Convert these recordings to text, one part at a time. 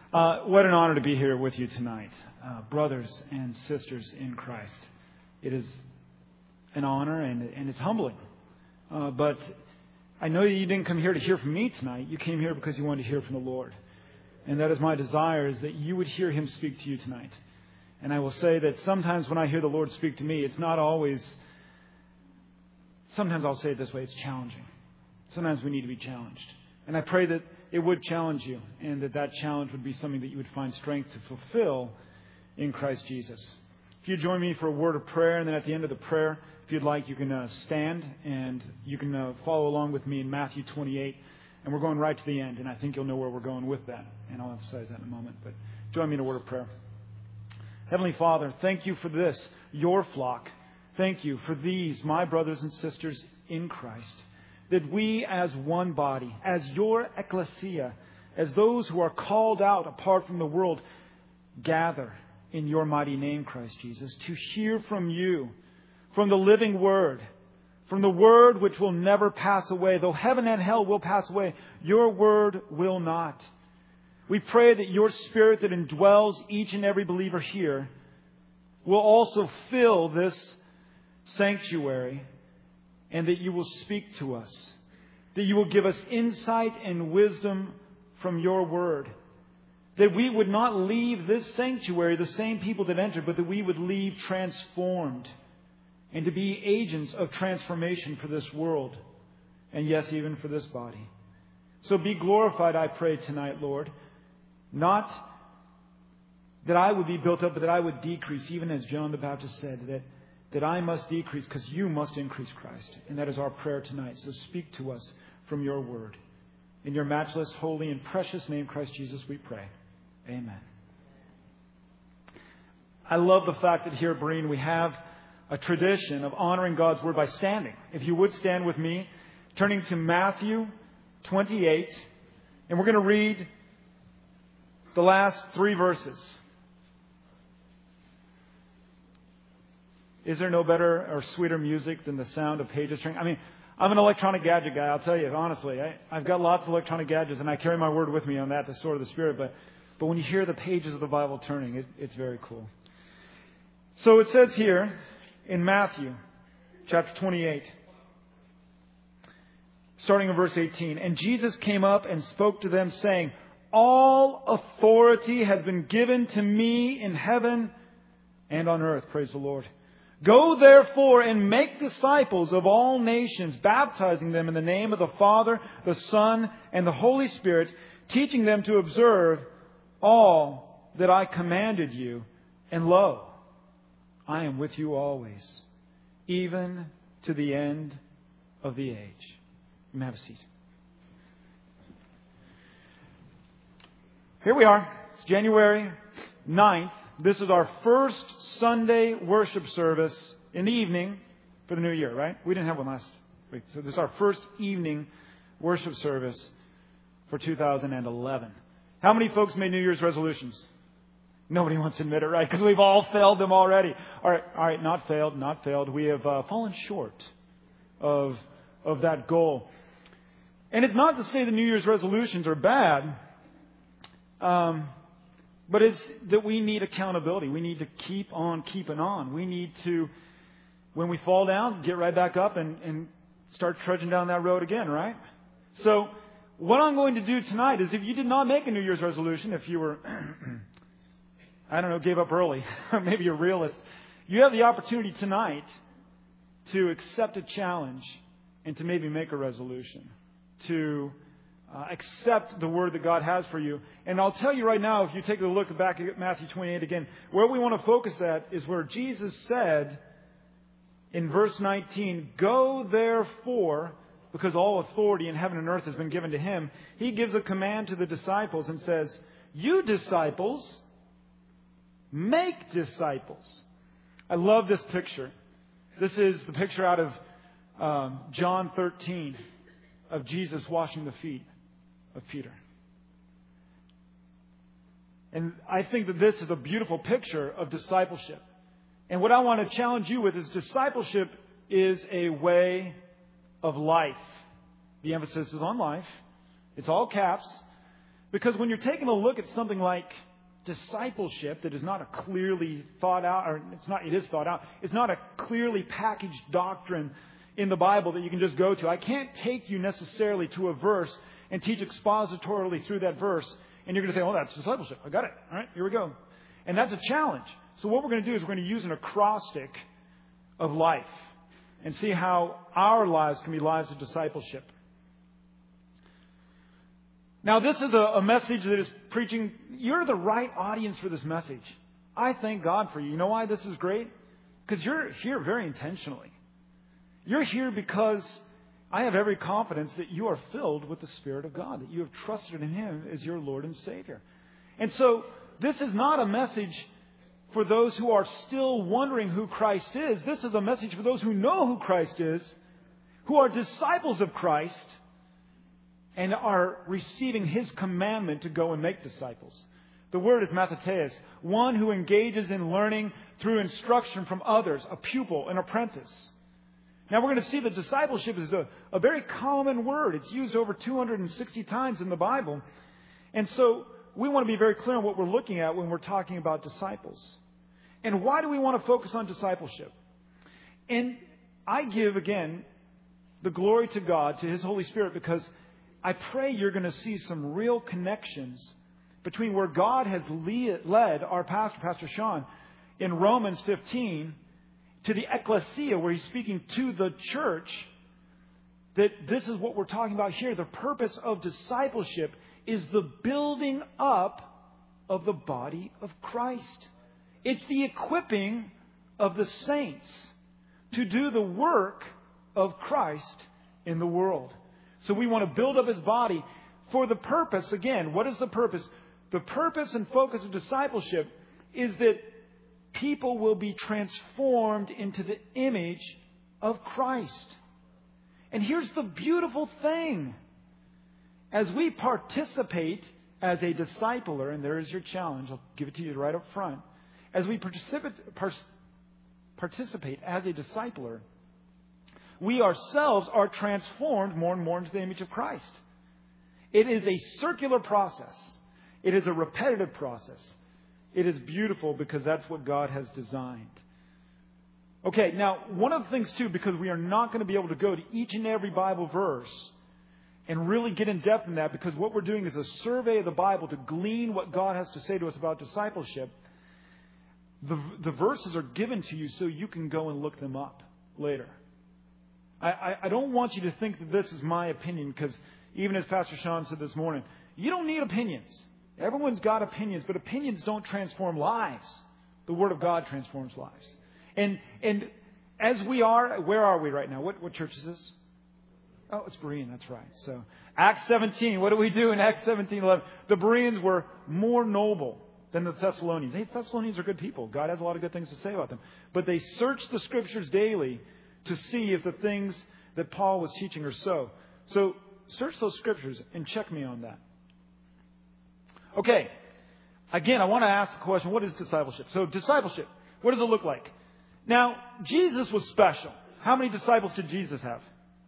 What an honor to be here with you tonight, brothers and sisters in Christ. It is an honor and it's humbling. But I know you didn't come here to hear from me tonight. You came here because you wanted to hear from the Lord. And that is my desire, is that you would hear Him speak to you tonight. And I will say that sometimes when I hear the Lord speak to me, it's not always... Sometimes I'll say it this way, it's challenging. Sometimes we need to be challenged. And I pray that it would challenge you, and that challenge would be something that you would find strength to fulfill in Christ Jesus. If you join me for a word of prayer, and then at the end of the prayer, if you'd like, you can stand and you can follow along with me in Matthew 28. And we're going right to the end, and I think you'll know where we're going with that. And I'll emphasize that in a moment. But join me in a word of prayer. Heavenly Father, thank you for this, your flock. Thank you for these, my brothers and sisters in Christ. That we as one body, as your ecclesia, as those who are called out apart from the world, gather in your mighty name, Christ Jesus, to hear from you, from the living Word, from the Word which will never pass away. Though heaven and hell will pass away, your Word will not. We pray that your Spirit that indwells each and every believer here will also fill this sanctuary, and that you will speak to us, that you will give us insight and wisdom from your Word, that we would not leave this sanctuary the same people that entered, but that we would leave transformed and to be agents of transformation for this world, and yes, even for this body. So be glorified, I pray tonight, Lord, not that I would be built up, but that I would decrease, even as John the Baptist said, that I must decrease because you must increase, Christ. And that is our prayer tonight. So speak to us from your Word. In your matchless, holy, and precious name, Christ Jesus, we pray. Amen. I love the fact that here at Berean we have a tradition of honoring God's Word by standing. If you would stand with me, turning to Matthew 28, and we're going to read the last 3 verses. Is there no better or sweeter music than the sound of pages turning? I mean, I'm an electronic gadget guy, I'll tell you, honestly. I've got lots of electronic gadgets, and I carry my Word with me on that, the sword of the Spirit. But when you hear the pages of the Bible turning, it's very cool. So it says here in Matthew chapter 28, starting in verse 18, and Jesus came up and spoke to them, saying, all authority has been given to me in heaven and on earth. Praise the Lord. Go therefore and make disciples of all nations, baptizing them in the name of the Father, the Son, and the Holy Spirit, teaching them to observe all that I commanded you. And lo, I am with you always, even to the end of the age. You may have a seat. Here we are. It's January 9th. This is our first Sunday worship service in the evening for the new year, right? We didn't have one last week. So this is our first evening worship service for 2011. How many folks made New Year's resolutions? Nobody wants to admit it, right? Because we've all failed them already. All right, not failed. We have fallen short of that goal. And it's not to say the New Year's resolutions are bad. But it's that we need accountability. We need to keep on keeping on. We need to, when we fall down, get right back up and start trudging down that road again, right? So what I'm going to do tonight is, if you did not make a New Year's resolution, if you were, gave up early, maybe you're a realist, you have the opportunity tonight to accept a challenge and to maybe make a resolution, to accept the word that God has for you. And I'll tell you right now, if you take a look back at Matthew 28 again, where we want to focus at is where Jesus said in verse 19, go therefore, because all authority in heaven and earth has been given to Him. He gives a command to the disciples and says, you disciples, make disciples. I love this picture. This is the picture out of John 13 of Jesus washing the feet of Peter. And I think that this is a beautiful picture of discipleship. And what I want to challenge you with is discipleship is a way of life. The emphasis is on life. It's all caps. Because when you're taking a look at something like discipleship that is not a clearly thought out, or it is thought out, it's not a clearly packaged doctrine in the Bible that you can just go to. I can't take you necessarily to a verse and teach expositorily through that verse, and you're going to say, oh, that's discipleship. I got it. All right, here we go. And that's a challenge. So what we're going to do is we're going to use an acrostic of life and see how our lives can be lives of discipleship. Now, this is a message that is preaching. You're the right audience for this message. I thank God for you. You know why this is great? Because you're here very intentionally. You're here because I have every confidence that you are filled with the Spirit of God, that you have trusted in Him as your Lord and Savior. And so this is not a message for those who are still wondering who Christ is. This is a message for those who know who Christ is, who are disciples of Christ, and are receiving His commandment to go and make disciples. The word is mathetes, one who engages in learning through instruction from others, a pupil, an apprentice. Now we're going to see that discipleship is a very common word. It's used over 260 times in the Bible. And so we want to be very clear on what we're looking at when we're talking about disciples. And why do we want to focus on discipleship? And I give, again, the glory to God, to His Holy Spirit, because I pray you're going to see some real connections between where God has led our pastor, Pastor Sean, in Romans 15, to the ecclesia, where he's speaking to the church, that this is what we're talking about here. The purpose of discipleship is the building up of the body of Christ. It's the equipping of the saints to do the work of Christ in the world. So we want to build up His body for the purpose. Again, what is the purpose? The purpose and focus of discipleship is that people will be transformed into the image of Christ. And here's the beautiful thing. As we participate as a discipler, and there is your challenge, I'll give it to you right up front. As we participate as a discipler, we ourselves are transformed more and more into the image of Christ. It is a circular process. It is a repetitive process. It is beautiful because that's what God has designed. Okay, now, one of the things, too, because we are not going to be able to go to each and every Bible verse and really get in depth in that, because what we're doing is a survey of the Bible to glean what God has to say to us about discipleship. The verses are given to you so you can go and look them up later. I don't want you to think that this is my opinion, because even as Pastor Sean said this morning, you don't need opinions. Everyone's got opinions, but opinions don't transform lives. The Word of God transforms lives. And as we are, where are we right now? What church is this? Oh, it's Berean, that's right. So Acts 17, what do we do in Acts 17:11? The Bereans were more noble than the Thessalonians. Hey, Thessalonians are good people. God has a lot of good things to say about them. But they searched the Scriptures daily to see if the things that Paul was teaching are so. So search those Scriptures and check me on that. Okay. Again, I want to ask the question, what is discipleship? So discipleship, what does it look like? Now, Jesus was special. How many disciples did Jesus have?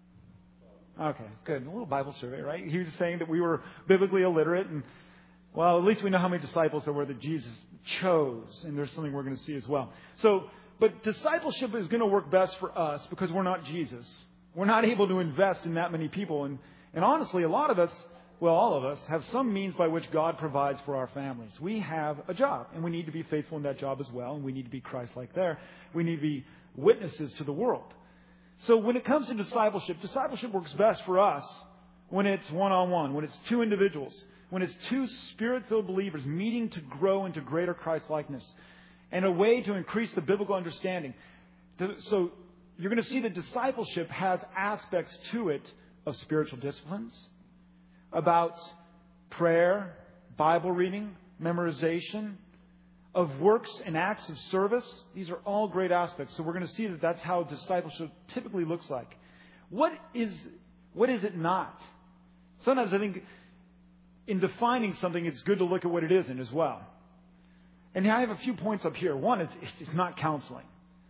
Okay, good. A little Bible survey, right? He was saying that we were biblically illiterate, and, well, at least we know how many disciples there were that Jesus chose, and there's something we're going to see as well. But discipleship is going to work best for us because we're not Jesus. We're not able to invest in that many people, and honestly, a lot of us, well, all of us, have some means by which God provides for our families. We have a job, and we need to be faithful in that job as well, and we need to be Christ-like there. We need to be witnesses to the world. So when it comes to discipleship works best for us when it's one-on-one, when it's two individuals, when it's two Spirit-filled believers meeting to grow into greater Christ-likeness, and a way to increase the biblical understanding. So you're going to see that discipleship has aspects to it of spiritual disciplines, about prayer, Bible reading, memorization, of works and acts of service. These are all great aspects. So we're going to see that that's how discipleship typically looks like. What is it not? Sometimes I think in defining something, it's good to look at what it isn't as well. And I have a few points up here. One is it's not counseling.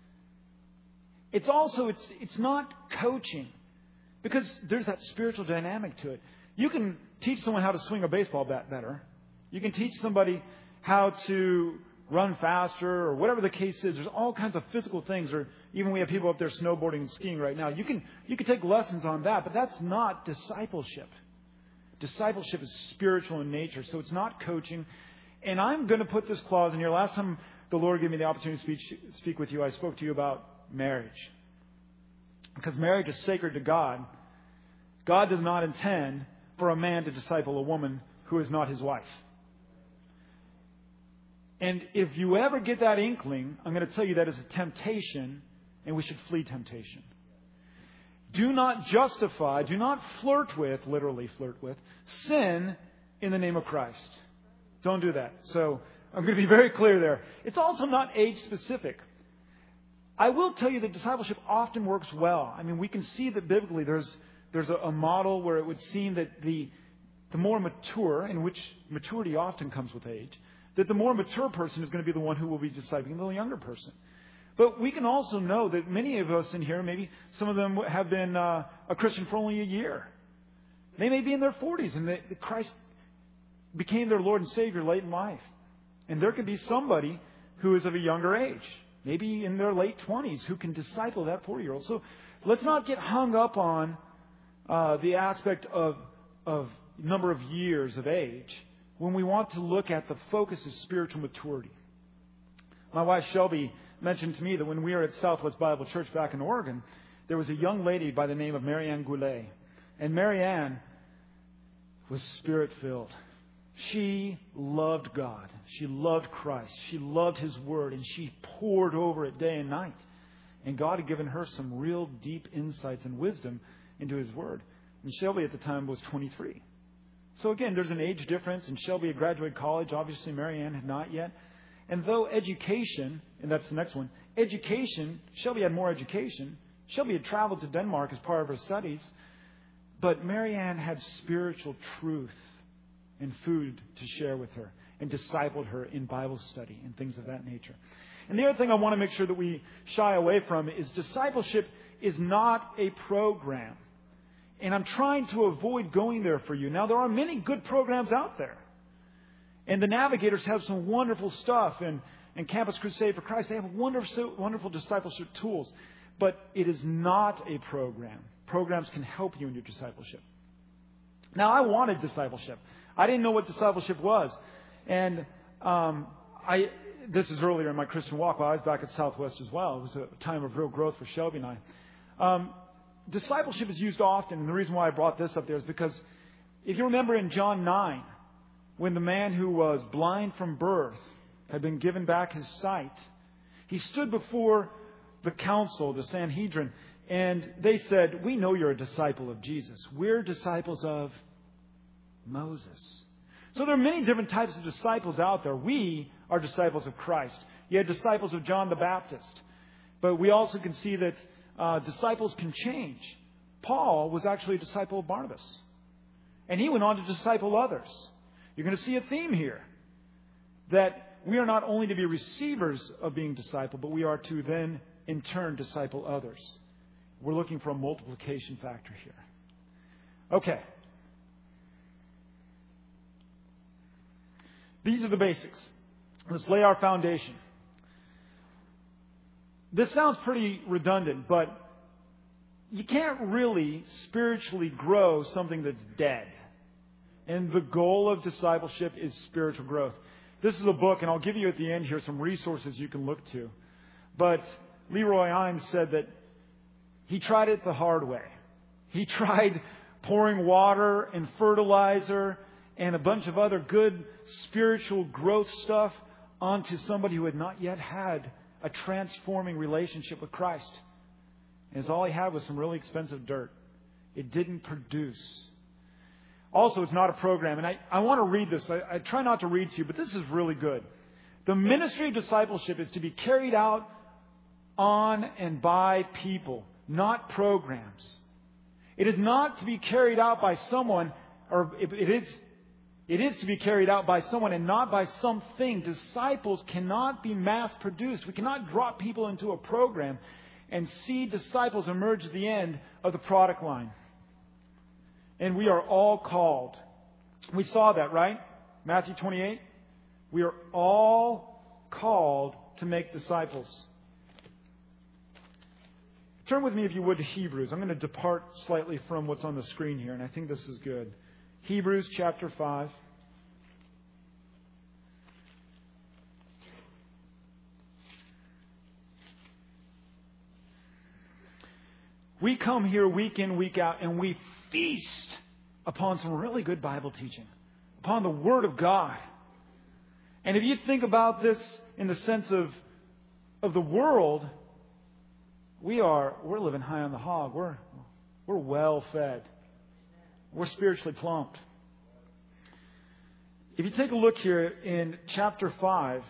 It's also, it's not coaching, because there's that spiritual dynamic to it. You can teach someone how to swing a baseball bat better. You can teach somebody how to run faster or whatever the case is. There's all kinds of physical things, or even we have people up there snowboarding and skiing right now. You can take lessons on that, but that's not discipleship. Discipleship is spiritual in nature, so it's not coaching. And I'm going to put this clause in here. Last time the Lord gave me the opportunity to speak with you, I spoke to you about marriage. Because marriage is sacred to God. God does not intend for a man to disciple a woman who is not his wife. And if you ever get that inkling, I'm going to tell you that is a temptation, and we should flee temptation. Do not justify, do not literally flirt with, sin in the name of Christ. Don't do that. So I'm going to be very clear there. It's also not age specific. I will tell you that discipleship often works well. I mean, we can see that biblically there's a model where it would seem that the more mature, in which maturity often comes with age, that the more mature person is going to be the one who will be discipling the younger person. But we can also know that many of us in here, maybe some of them have been a Christian for only a year. They may be in their 40s and Christ became their Lord and Savior late in life. And there could be somebody who is of a younger age, maybe in their late 20s, who can disciple that 40-year-old. So let's not get hung up on the aspect of number of years of age when we want to look at the focus of spiritual maturity. My wife Shelby mentioned to me that when we were at Southwest Bible Church back in Oregon, there was a young lady by the name of Marianne Goulet. And Marianne was Spirit-filled. She loved God. She loved Christ. She loved His Word. And she poured over it day and night. And God had given her some real deep insights and wisdom into His Word. And Shelby at the time was 23. So again, there's an age difference. And Shelby had graduated college. Obviously, Marianne had not yet. And though education, and that's the next one, education, Shelby had more education. Shelby had traveled to Denmark as part of her studies. But Marianne had spiritual truth and food to share with her and discipled her in Bible study and things of that nature. And the other thing I want to make sure that we shy away from is discipleship is not a program. And I'm trying to avoid going there for you. Now, there are many good programs out there. And the Navigators have some wonderful stuff. And Campus Crusade for Christ, they have wonderful discipleship tools. But it is not a program. Programs can help you in your discipleship. Now, I wanted discipleship. I didn't know what discipleship was. And this is earlier in my Christian walk while I was back at Southwest as well. It was a time of real growth for Shelby and I. Discipleship is used often. And the reason why I brought this up there is because if you remember in John 9, when the man who was blind from birth had been given back his sight, he stood before the council, the Sanhedrin, and they said, "We know you're a disciple of Jesus. We're disciples of Moses." So there are many different types of disciples out there. We are disciples of Christ. You had disciples of John the Baptist. But we also can see that disciples can change. Paul was actually a disciple of Barnabas. And he went on to disciple others. You're going to see a theme here. That we are not only to be receivers of being discipled, but we are to then, in turn, disciple others. We're looking for a multiplication factor here. Okay. These are the basics. Let's lay our foundation. This sounds pretty redundant, but you can't really spiritually grow something that's dead. And the goal of discipleship is spiritual growth. This is a book, and I'll give you at the end here some resources you can look to. But Leroy Eims said that he tried it the hard way. He tried pouring water and fertilizer and a bunch of other good spiritual growth stuff onto somebody who had not yet had a transforming relationship with Christ. And all he had was some really expensive dirt. It didn't produce. Also, it's not a program. And I want to read this. I try not to read to you, but this is really good. The ministry of discipleship is to be carried out on and by people, not programs. It is not to be carried out by someone, or it is to be carried out by someone and not by something. Disciples cannot be mass produced. We cannot drop people into a program and see disciples emerge at the end of the product line. And we are all called We saw that, right? Matthew 28. We are all called to make disciples. Turn with me, if you would, to Hebrews. I'm going to depart slightly from what's on the screen here, and I think this is good. Hebrews chapter 5. We come here week in, week out, and we feast upon some really good Bible teaching, upon the Word of God. And if you think about this in the sense of the world, we're living high on the hog. We're well fed. We're spiritually plumped. If you take a look here in chapter 5,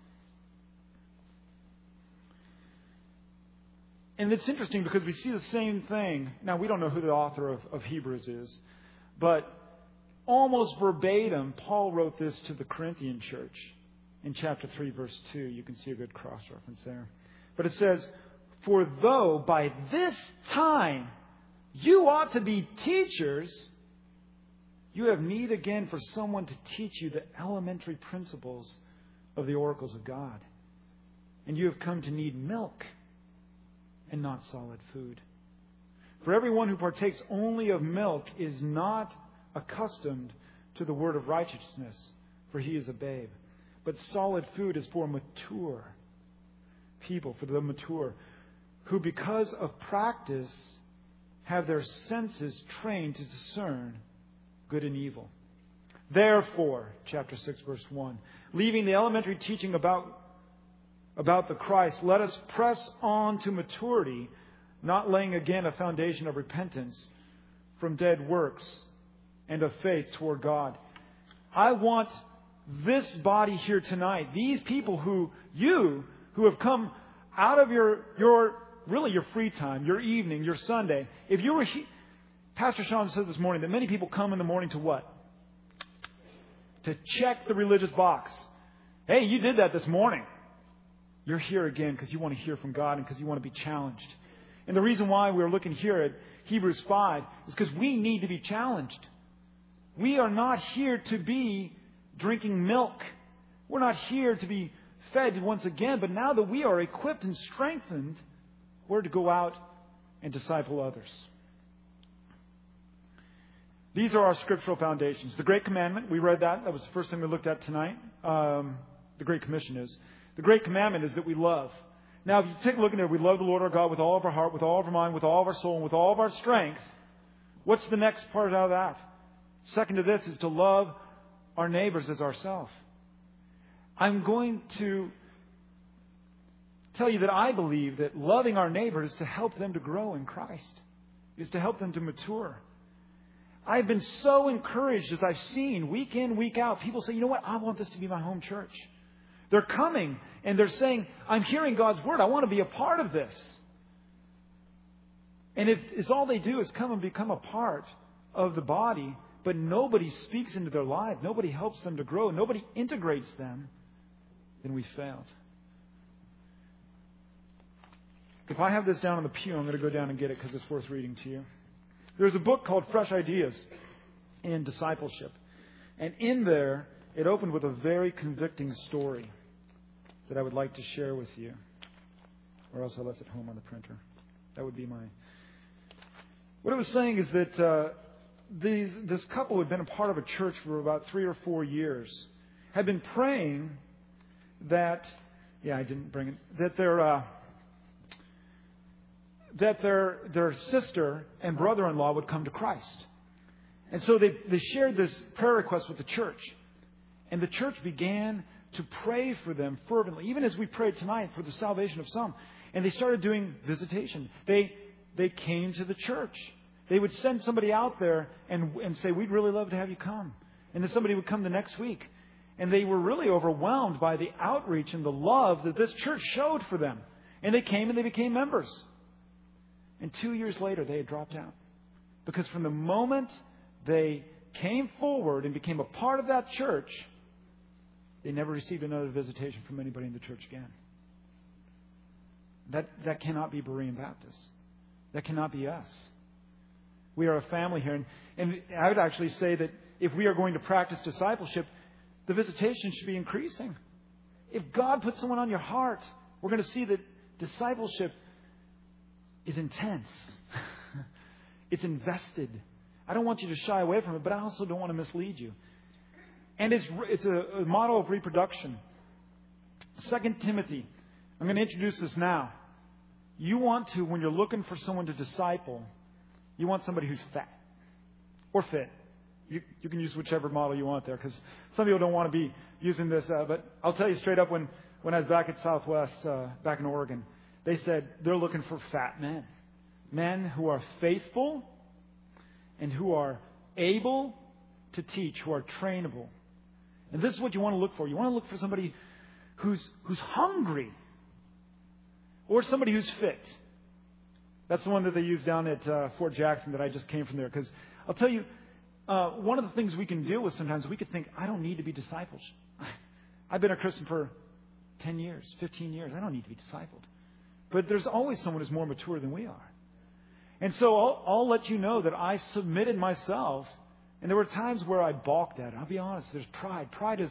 and it's interesting because we see the same thing. Now, we don't know who the author of Hebrews is, but almost verbatim, Paul wrote this to the Corinthian church in chapter 3, verse 2. You can see a good cross-reference there. But it says, "For though by this time you ought to be teachers, you have need again for someone to teach you the elementary principles of the oracles of God. And you have come to need milk and not solid food. For everyone who partakes only of milk is not accustomed to the word of righteousness, for he is a babe. But solid food is for mature people, for the mature, who because of practice have their senses trained to discern good and evil. Therefore," chapter 6, verse 1, "leaving the elementary teaching about the Christ, let us press on to maturity, not laying again a foundation of repentance from dead works and of faith toward God." I want this body here tonight, these people who have come out of your free time, your evening, your Sunday. If you were Pastor Sean said this morning that many people come in the morning to what? To check the religious box. Hey, you did that this morning. You're here again because you want to hear from God and because you want to be challenged. And the reason why we're looking here at Hebrews 5 is because we need to be challenged. We are not here to be drinking milk. We're not here to be fed once again. But now that we are equipped and strengthened, we're to go out and disciple others. These are our scriptural foundations. The Great Commandment, we read that. That was the first thing we looked at tonight. The Great Commission is. The Great Commandment is that we love. Now, if you take a look at it, we love the Lord our God with all of our heart, with all of our mind, with all of our soul, and with all of our strength. What's the next part out of that? Second to this is to love our neighbors as ourselves. I'm going to tell you that I believe that loving our neighbors is to help them to grow in Christ, is to help them to mature. I've been so encouraged as I've seen week in, week out, people say, you know what, I want this to be my home church. They're coming and they're saying, I'm hearing God's word. I want to be a part of this. And if all they do is come and become a part of the body, but nobody speaks into their life, nobody helps them to grow, nobody integrates them, then we failed. If I have this down on the pew, I'm going to go down and get it because it's worth reading to you. There's a book called Fresh Ideas in Discipleship. And in there, it opened with a very convicting story that I would like to share with you. Or else I left it home on the printer. That would be mine. What it was saying is that this couple who had been a part of a church for about 3 or 4 years had been praying that, that their sister and brother-in-law would come to Christ. And so they shared this prayer request with the church. And the church began to pray for them fervently, even as we prayed tonight for the salvation of some. And they started doing visitation. They came to the church. They would send somebody out there and say, we'd really love to have you come. And then somebody would come the next week. And they were really overwhelmed by the outreach and the love that this church showed for them. And they came and they became members. And 2 years later, they had dropped out. Because from the moment they came forward and became a part of that church, they never received another visitation from anybody in the church again. That cannot be Berean Baptists. That cannot be us. We are a family here. And I would actually say that if we are going to practice discipleship, the visitation should be increasing. If God puts someone on your heart, we're going to see that discipleship is intense. It's invested. I don't want you to shy away from it, but I also don't want to mislead you. And it's a model of reproduction. 2 Timothy. I'm going to introduce this now. You want to, when you're looking for someone to disciple, you want somebody who's fat or fit. You can use whichever model you want there, because some people don't want to be using this. But I'll tell you straight up, when I was back at Southwest, back in Oregon, they said they're looking for fat men. Men who are faithful and who are able to teach, who are trainable. And this is what you want to look for. You want to look for somebody who's hungry, or somebody who's fit. That's the one that they use down at Fort Jackson that I just came from there. Because I'll tell you, one of the things we can deal with sometimes, we could think, I don't need to be discipled. I've been a Christian for 10 years, 15 years. I don't need to be discipled. But there's always someone who's more mature than we are. And so I'll let you know that I submitted myself. And there were times where I balked at it. I'll be honest, there's pride. Pride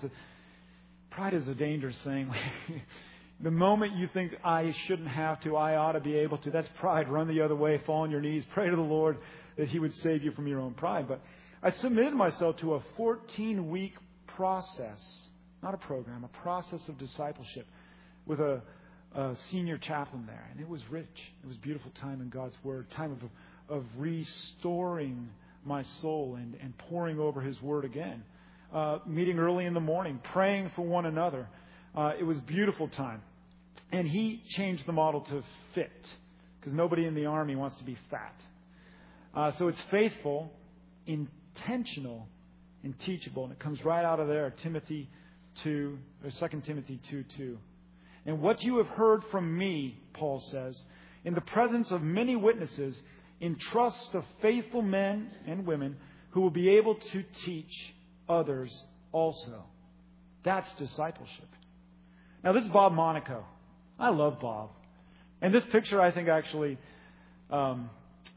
is a dangerous thing. The moment you think I shouldn't have to, I ought to be able to, that's pride. Run the other way, fall on your knees, pray to the Lord that He would save you from your own pride. But I submitted myself to a 14-week process, not a program, a process of discipleship with a senior chaplain there. And it was rich. It was a beautiful time in God's Word, time of restoring my soul and pouring over His Word again. Meeting early in the morning, praying for one another. It was a beautiful time. And he changed the model to fit, because nobody in the Army wants to be fat. So it's faithful, intentional, and teachable. And it comes right out of there, 2 Timothy 2:2. And what you have heard from me, Paul says, in the presence of many witnesses, entrust to faithful men and women who will be able to teach others also. That's discipleship. Now, this is Bob Monaco. I love Bob. And this picture, I think, actually, to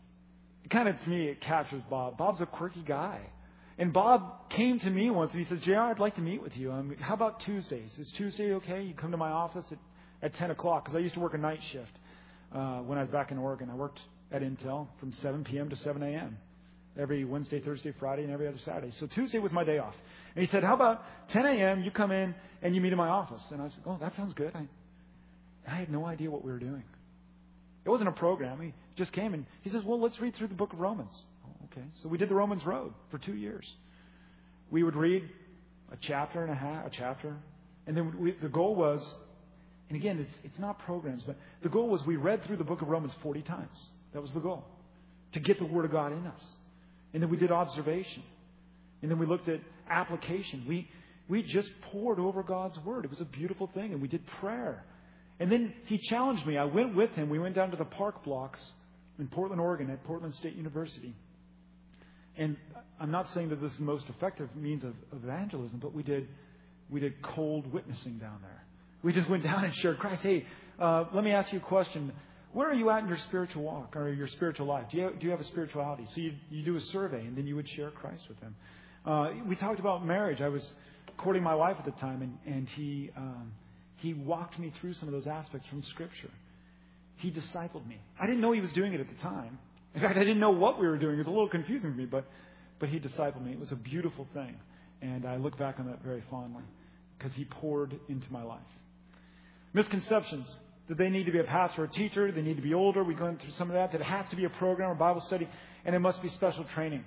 me, it captures Bob. Bob's a quirky guy. And Bob came to me once and he says, JR, I'd like to meet with you. How about Tuesdays? Is Tuesday okay? You come to my office at 10 o'clock, because I used to work a night shift when I was back in Oregon. I worked at Intel from 7 p.m. to 7 a.m. every Wednesday, Thursday, Friday, and every other Saturday. So Tuesday was my day off. And he said, how about 10 a.m. you come in and you meet in my office? And I said, oh, that sounds good. I had no idea what we were doing. It wasn't a program. He just came and he says, well, let's read through the book of Romans. Oh, okay. So we did the Romans Road for 2 years. We would read a chapter. And then the goal was, and again, it's not programs, but the goal was we read through the book of Romans 40 times. That was the goal, to get the Word of God in us. And then we did observation. And then we looked at application. We just poured over God's Word. It was a beautiful thing. And we did prayer. And then he challenged me. I went with him. We went down to the park blocks in Portland, Oregon at Portland State University. And I'm not saying that this is the most effective means of evangelism, but we did cold witnessing down there. We just went down and shared Christ. Hey, let me ask you a question. Where are you at in your spiritual walk or your spiritual life? Do you have a spirituality? So you do a survey, and then you would share Christ with them. We talked about marriage. I was courting my wife at the time, and he walked me through some of those aspects from Scripture. He discipled me. I didn't know he was doing it at the time. In fact, I didn't know what we were doing. It was a little confusing for me, but he discipled me. It was a beautiful thing, and I look back on that very fondly because he poured into my life. Misconceptions. That they need to be a pastor or a teacher. They need to be older. We go through some of that. That it has to be a program or Bible study. And it must be special training.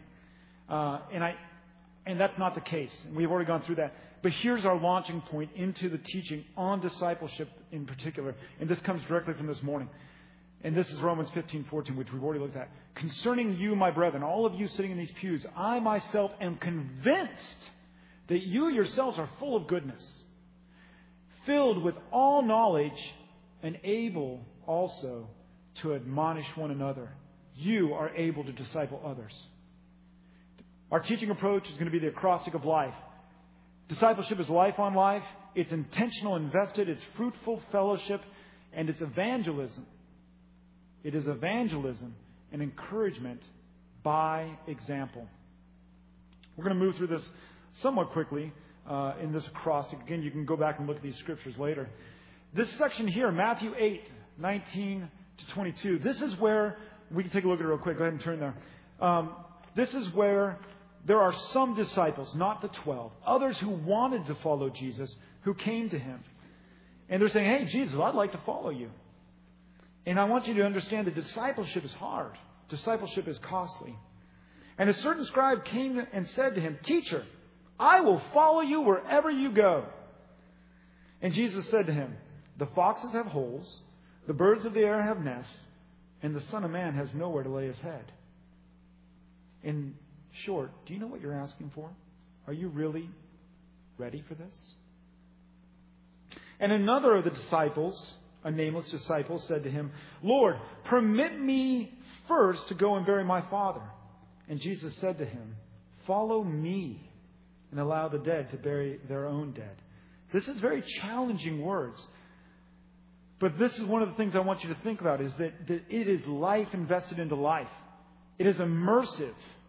And that's not the case. And we've already gone through that. But here's our launching point into the teaching on discipleship in particular. And this comes directly from this morning. And this is Romans 15:14, which we've already looked at. Concerning you, my brethren, all of you sitting in these pews, I myself am convinced that you yourselves are full of goodness, filled with all knowledge, and able also to admonish one another. You are able to disciple others. Our teaching approach is going to be the acrostic of life. Discipleship is life on life. It's intentional, invested. It's fruitful fellowship. And it's evangelism. It is evangelism and encouragement by example. We're going to move through this somewhat quickly in this acrostic. Again, you can go back and look at these scriptures later. This section here, Matthew 8, 19 to 22, this is where, we can take a look at it real quick. Go ahead and turn there. This is where there are some disciples, not the 12, others who wanted to follow Jesus, who came to him. And they're saying, hey, Jesus, I'd like to follow you. And I want you to understand that discipleship is hard. Discipleship is costly. And a certain scribe came and said to him, Teacher, I will follow you wherever you go. And Jesus said to him, The foxes have holes, the birds of the air have nests, and the Son of Man has nowhere to lay his head. In short, do you know what you're asking for? Are you really ready for this? And another of the disciples, a nameless disciple, said to him, Lord, permit me first to go and bury my father. And Jesus said to him, Follow me and allow the dead to bury their own dead. This is very challenging words. But this is one of the things I want you to think about, is that it is life invested into life. It is immersive.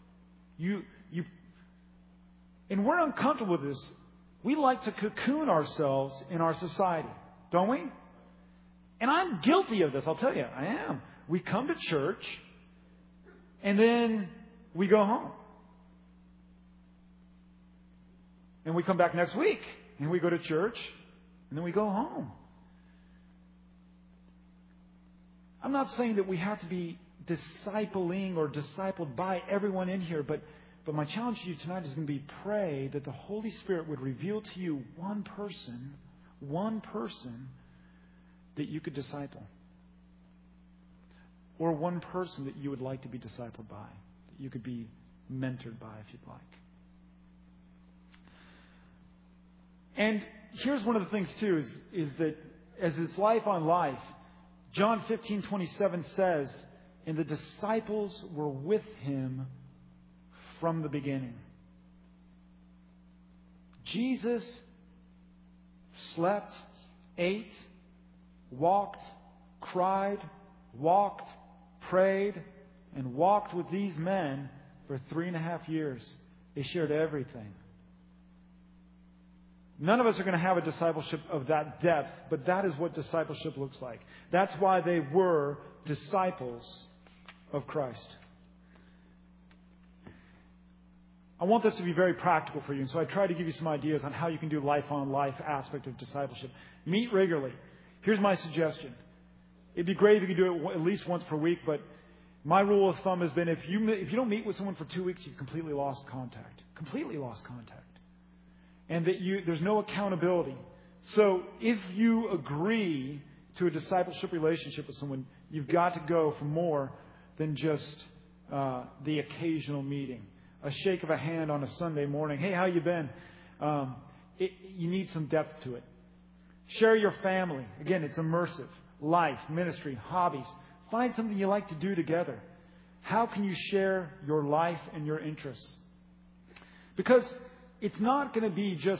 And we're uncomfortable with this. We like to cocoon ourselves in our society, don't we? And I'm guilty of this, I'll tell you. I am. We come to church, and then we go home. And we come back next week, and we go to church, and then we go home. I'm not saying that we have to be discipling or discipled by everyone in here, but my challenge to you tonight is going to be pray that the Holy Spirit would reveal to you one person that you could disciple. Or one person that you would like to be discipled by, that you could be mentored by if you'd like. And here's one of the things too, is that as it's life on life, John 15:27 says, and the disciples were with him from the beginning. Jesus slept, ate, walked, cried, walked, prayed, and walked with these men for 3.5 years. They shared everything. None of us are going to have a discipleship of that depth, but that is what discipleship looks like. That's why they were disciples of Christ. I want this to be very practical for you, and so I try to give you some ideas on how you can do life-on-life aspect of discipleship. Meet regularly. Here's my suggestion. It'd be great if you could do it at least once per week, but my rule of thumb has been if you don't meet with someone for 2 weeks, you've completely lost contact. Completely lost contact. And that there's no accountability. So if you agree to a discipleship relationship with someone, you've got to go for more than just the occasional meeting. A shake of a hand on a Sunday morning. Hey, how you been? You need some depth to it. Share your family. Again, it's immersive. Life, ministry, hobbies. Find something you like to do together. How can you share your life and your interests? Because it's not going to be just,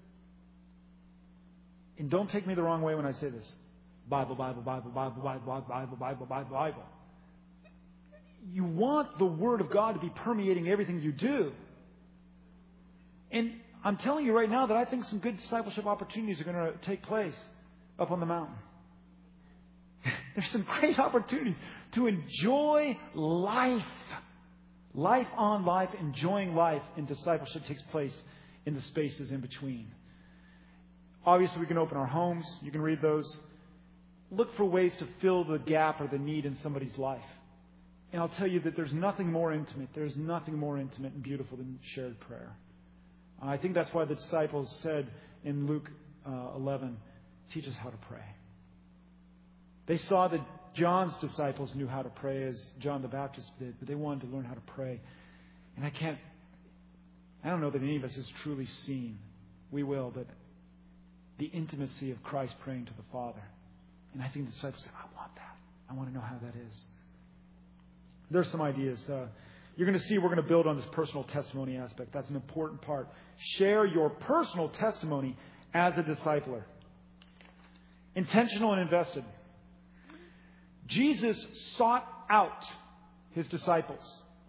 and don't take me the wrong way when I say this, Bible, Bible, Bible, Bible, Bible, Bible, Bible, Bible, Bible, Bible. You want the Word of God to be permeating everything you do. And I'm telling you right now that I think some good discipleship opportunities are going to take place up on the mountain. There's some great opportunities to enjoy life. Life on life, enjoying life, and discipleship takes place in the spaces in between. Obviously, we can open our homes. You can read those. Look for ways to fill the gap or the need in somebody's life. And I'll tell you that there's nothing more intimate. There's nothing more intimate and beautiful than shared prayer. I think that's why the disciples said in Luke 11, teach us how to pray. They saw that John's disciples knew how to pray as John the Baptist did, but they wanted to learn how to pray. And I don't know that any of us has truly seen. We will, but the intimacy of Christ praying to the Father. And I think the disciples said, I want that. I want to know how that is. There's some ideas. You're going to see we're going to build on this personal testimony aspect. That's an important part. Share your personal testimony as a discipler. Intentional and invested. Jesus sought out his disciples.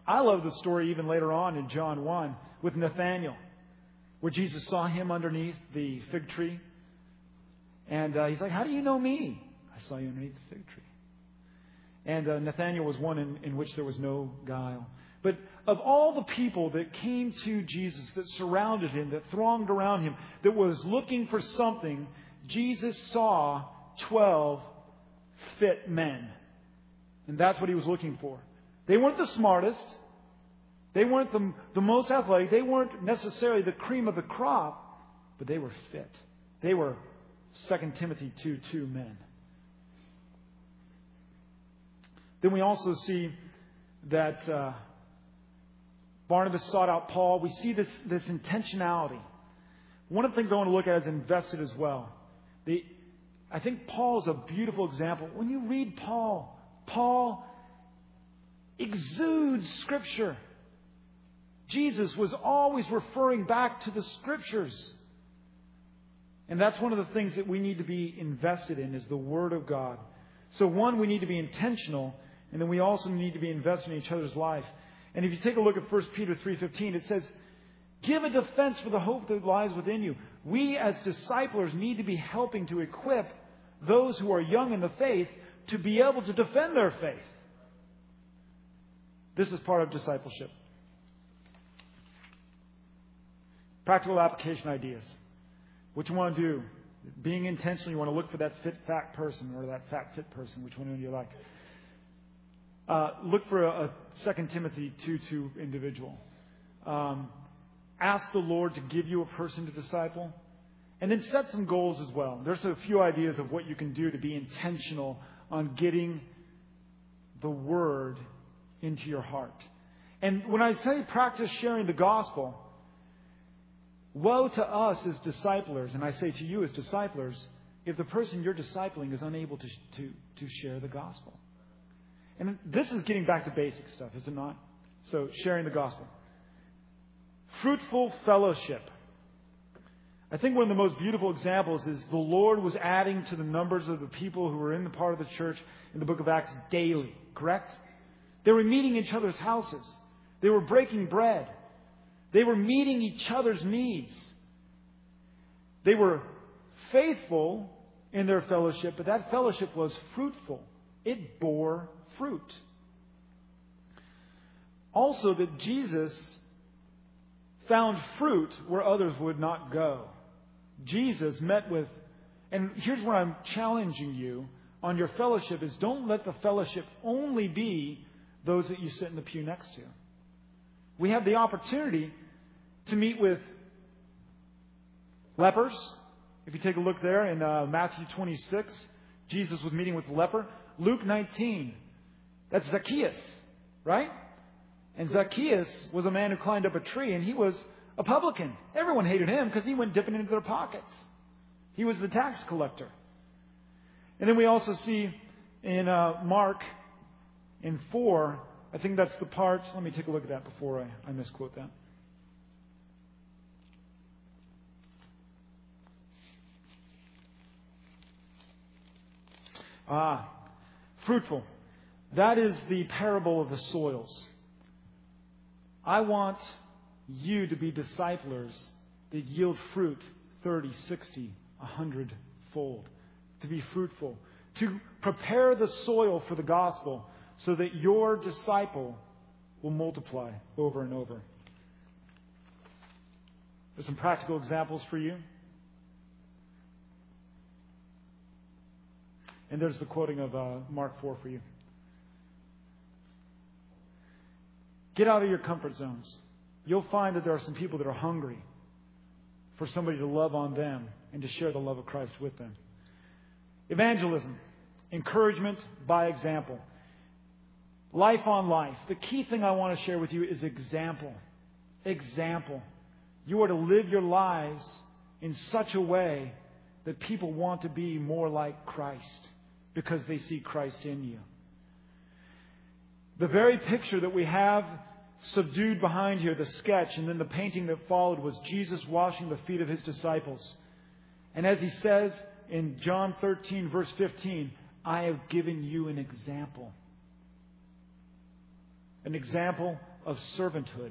I love the story even later on in John 1 with Nathanael, where Jesus saw him underneath the fig tree. And he's like, how do you know me? I saw you underneath the fig tree. And Nathanael was one in which there was no guile. But of all the people that came to Jesus, that surrounded him, that thronged around him, that was looking for something, Jesus saw 12 fit men. And that's what he was looking for. They weren't the smartest. They weren't the most athletic. They weren't necessarily the cream of the crop, but they were fit. They were 2 Timothy 2:2 men. Then we also see that Barnabas sought out Paul. We see this intentionality. One of the things I want to look at is invested as well. I think Paul is a beautiful example. When you read Paul exudes Scripture. Jesus was always referring back to the Scriptures. And that's one of the things that we need to be invested in, is the Word of God. So one, we need to be intentional, and then we also need to be invested in each other's life. And if you take a look at 1 Peter 3:15, it says, give a defense for the hope that lies within you. We as disciplers need to be helping to equip those who are young in the faith to be able to defend their faith. This is part of discipleship. Practical application ideas. What you want to do, being intentional, you want to look for that fit, fat person or that fat, fit person. Which one do you like? Look for a 2 Timothy 2:2 individual. Ask the Lord to give you a person to disciple. And then set some goals as well. There's a few ideas of what you can do to be intentional on getting the Word into your heart. And when I say practice sharing the gospel, woe to us as disciplers, and I say to you as disciplers, if the person you're discipling is unable to share the gospel. And this is getting back to basic stuff, is it not? So, sharing the gospel. Fruitful fellowship. I think one of the most beautiful examples is the Lord was adding to the numbers of the people who were in the part of the church in the book of Acts daily, correct? They were meeting each other's houses. They were breaking bread. They were meeting each other's needs. They were faithful in their fellowship, but that fellowship was fruitful. It bore fruit. Also, that Jesus found fruit where others would not go. Jesus met with, and here's where I'm challenging you on your fellowship, is don't let the fellowship only be those that you sit in the pew next to. We have the opportunity to meet with lepers. If you take a look there in Matthew 26, Jesus was meeting with the leper. Luke 19, that's Zacchaeus, right? And Zacchaeus was a man who climbed up a tree, and he was a publican. Everyone hated him because he went dipping into their pockets. He was the tax collector. And then we also see in Mark in 4, I think that's the part. Let me take a look at that before I misquote that. Fruitful. That is the parable of the soils. I want you to be disciplers that yield fruit 30, 60, 100-fold. To be fruitful. To prepare the soil for the gospel so that your disciple will multiply over and over. There's some practical examples for you. And there's the quoting of Mark 4 for you. Get out of your comfort zones. You'll find that there are some people that are hungry for somebody to love on them and to share the love of Christ with them. Evangelism. Encouragement by example. Life on life. The key thing I want to share with you is example. Example. You are to live your lives in such a way that people want to be more like Christ because they see Christ in you. The very picture that we have subdued behind here, the sketch, and then the painting that followed, was Jesus washing the feet of His disciples. And as He says in John 13, verse 15, I have given you an example. An example of servanthood,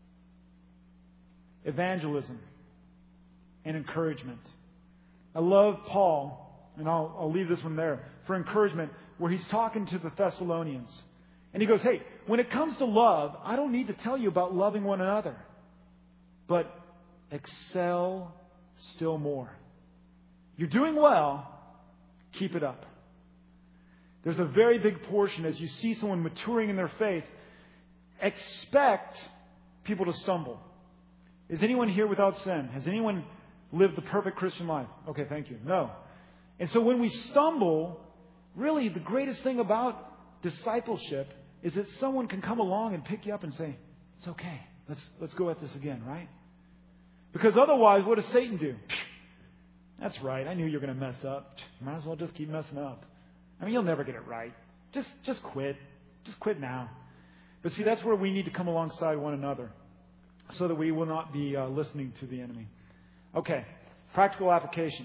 evangelism, and encouragement. I love Paul, and I'll leave this one there, for encouragement, where he's talking to the Thessalonians. And he goes, hey, when it comes to love, I don't need to tell you about loving one another, but excel still more. You're doing well. Keep it up. There's a very big portion as you see someone maturing in their faith. Expect people to stumble. Is anyone here without sin? Has anyone lived the perfect Christian life? Okay, thank you. No. And so when we stumble, really the greatest thing about discipleship is that someone can come along and pick you up and say, it's okay. Let's go at this again, right? Because otherwise, what does Satan do? That's right. I knew you were going to mess up. Might as well just keep messing up. I mean, you'll never get it right. Just quit. Just quit now. But see, that's where we need to come alongside one another so that we will not be listening to the enemy. Okay. Practical application.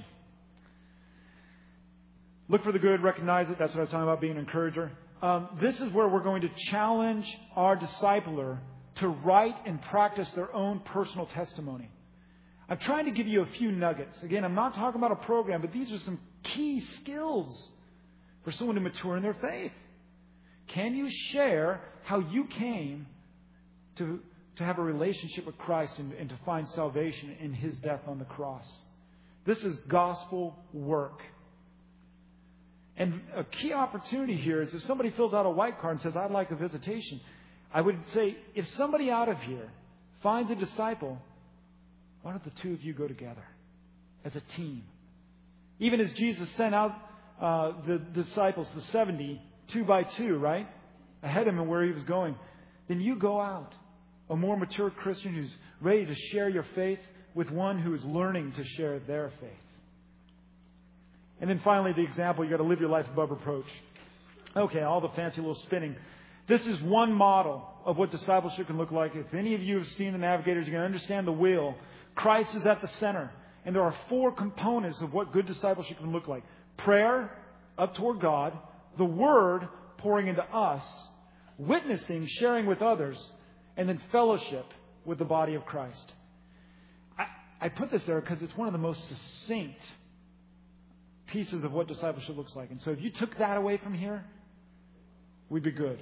Look for the good. Recognize it. That's what I was talking about, being an encourager. This is where we're going to challenge our discipler to write and practice their own personal testimony. I'm trying to give you a few nuggets. Again, I'm not talking about a program, but these are some key skills for someone to mature in their faith. Can you share how you came to have a relationship with Christ and to find salvation in His death on the cross? This is gospel work. And a key opportunity here is if somebody fills out a white card and says, I'd like a visitation, I would say, if somebody out of here finds a disciple, why don't the two of you go together as a team? Even as Jesus sent out the disciples, the 70, 2 by 2, right? Ahead of him and where he was going. Then you go out, a more mature Christian who's ready to share your faith with one who is learning to share their faith. And then finally, the example, you got to live your life above reproach. Okay, all the fancy little spinning. This is one model of what discipleship can look like. If any of you have seen the Navigators, you're going to understand the wheel. Christ is at the center. And there are 4 components of what good discipleship can look like. Prayer, up toward God. The Word, pouring into us. Witnessing, sharing with others. And then fellowship with the body of Christ. I put this there because it's one of the most succinct pieces of what discipleship looks like. And so if you took that away from here, we'd be good.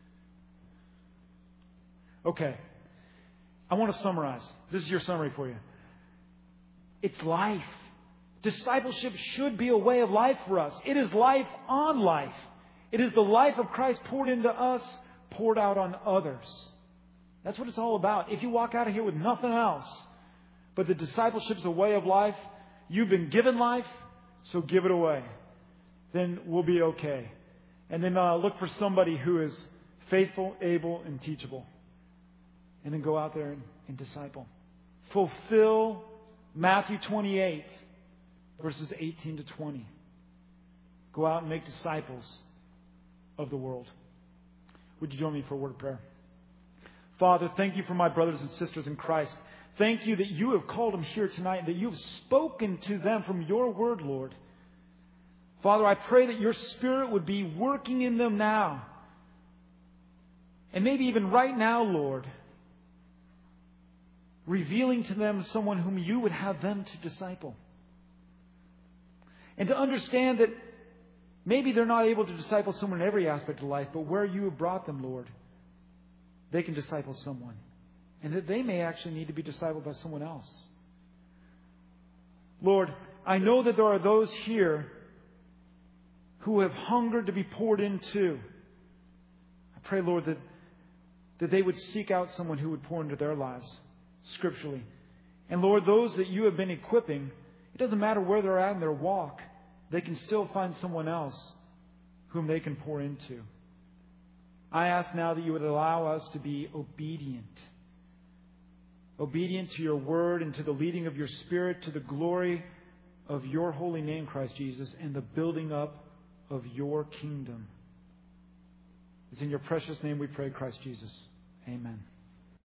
Okay. I want to summarize. This is your summary for you. It's life. Discipleship should be a way of life for us. It is life on life. It is the life of Christ poured into us, poured out on others. That's what it's all about. If you walk out of here with nothing else, but the discipleship's a way of life, you've been given life, so give it away. Then we'll be okay. And then look for somebody who is faithful, able, and teachable. And then go out there and disciple. Fulfill Matthew 28, verses 18 to 20. Go out and make disciples of the world. Would you join me for a word of prayer? Father, thank you for my brothers and sisters in Christ. Thank you that you have called them here tonight and that you have spoken to them from your word, Lord. Father, I pray that your Spirit would be working in them now. And maybe even right now, Lord, revealing to them someone whom you would have them to disciple. And to understand that maybe they're not able to disciple someone in every aspect of life, but where you have brought them, Lord, they can disciple someone. And that they may actually need to be discipled by someone else. Lord, I know that there are those here who have hungered to be poured into. I pray, Lord, that they would seek out someone who would pour into their lives scripturally. And Lord, those that you have been equipping, it doesn't matter where they're at in their walk, they can still find someone else whom they can pour into. I ask now that you would allow us to be obedient. Obedient to your word and to the leading of your Spirit, to the glory of your holy name, Christ Jesus, and the building up of your kingdom. It's in your precious name we pray, Christ Jesus. Amen.